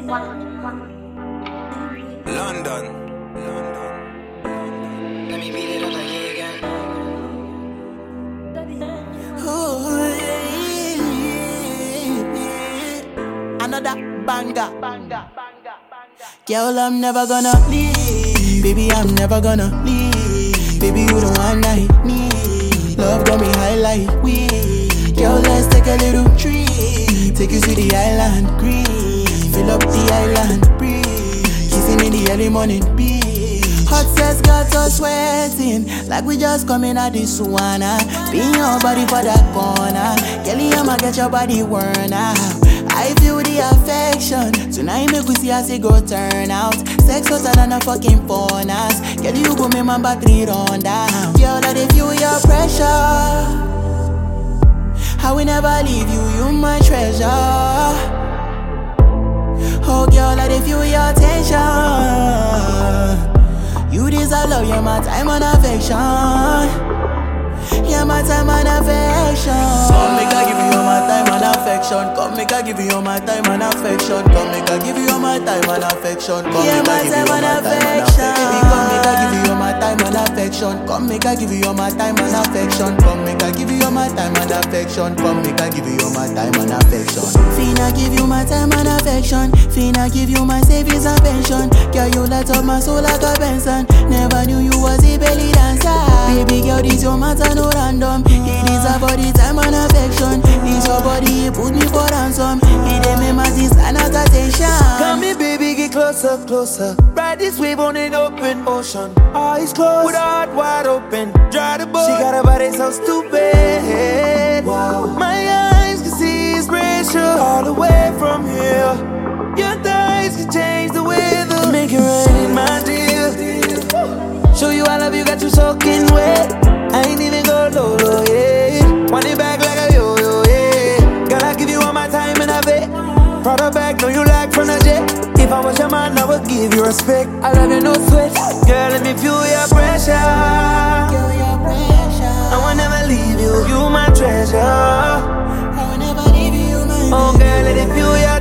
London. Let me beat it up like you again. Another banger. Girl, I'm never gonna leave. Baby, I'm never gonna leave. Baby, you the one I need. Love got me high like weed. Girl, let's take a little trip. Take you to the island, green. Fill up the island, breathe. Kissing in the early morning, beat. Hot sex got us sweating like we just coming out the sauna. Pin your body for that corner. Kelly, I'ma get your body worn out. I feel the affection. Tonight make we see as it go turn out. Sex hotter than a fucking furnace. Girl, you go make my battery run down. Girl, that if you your pressure, I will never leave you, you my treasure. Oh girl, that if you your attention, you deserve love, you're my time and affection. You're my time and affection. Come make I give you all my time and affection. Come make I give you all my time and affection. Come make I give you all my time and affection. Come make I give you all my time and affection. Baby, come make I give you all my time and affection. Come make I give you all my time and affection. Come make I give you all my time and affection. Come make I give you all my time and affection. Finna give you my time and affection. Finna give you my savings and pension. Girl, you light up my soul like a Benson. Never knew you was a belly dancer. Baby girl, this your matter no random. It is about the time and affection. This your body, it put me for ransom. It ain't me my sister, not attention. Come here, baby, get closer, closer. Ride this wave on an open ocean. Eyes closed, with her heart wide open. Dry the boat. She got a body so stupid. Wow. My eyes can see inspiration all the way from here. Your thighs can change the weather. Make it rain, my dear. Show you I love you, got you soaking wet. I ain't even go low, low, yeah. Want it back like a yo-yo, yeah. Girl, I give you all my time and I bet. Proud of back, know you like from a jet. If I was your man, I would give you respect. I love you, no sweat. Girl, let me feel your pressure. I will never leave you, you my treasure. I will never leave you, my oh, girl, let it feel your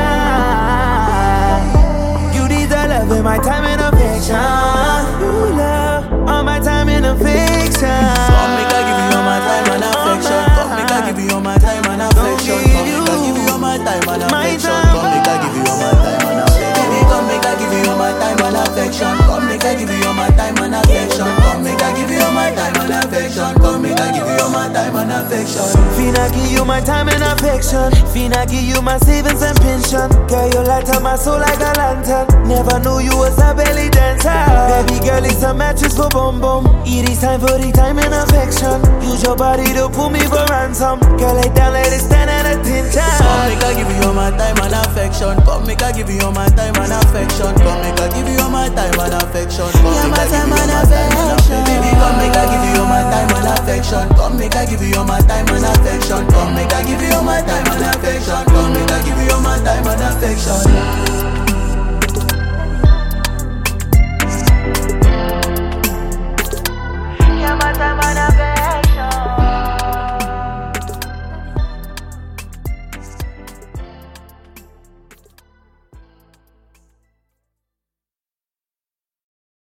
attention. You deserve love in my time and affection. You love all my time and affection. Come make I give you all my time and affection. Come make I give you all my time and affection. Come make I give you all my time and affection. Come make I give you all my time and affection. Baby, come make I give you all my time and affection. Come make I give you all my time and affection. Come make I give you all my time and affection. Come make I give you all my time and affection. Finna give you my time and affection. Finna give you my savings and pension. Girl, you light up my soul like a lantern. Never knew you was a belly dancer. Baby girl, it's a mattress for bum bum. It is time for the time and affection. Use your body to pull me for ransom. Girl, lay down, let it stand at attention. Come make I give you all my time and affection. Come make I give you all my time and affection. Come make I give you all my time and affection. Come make I give you all my time and affection. Baby, come make I give you all my time and affection. Come make I give you all my time and affection. Come make I give you all my time and affection. Come make I give you all my time and affection. My time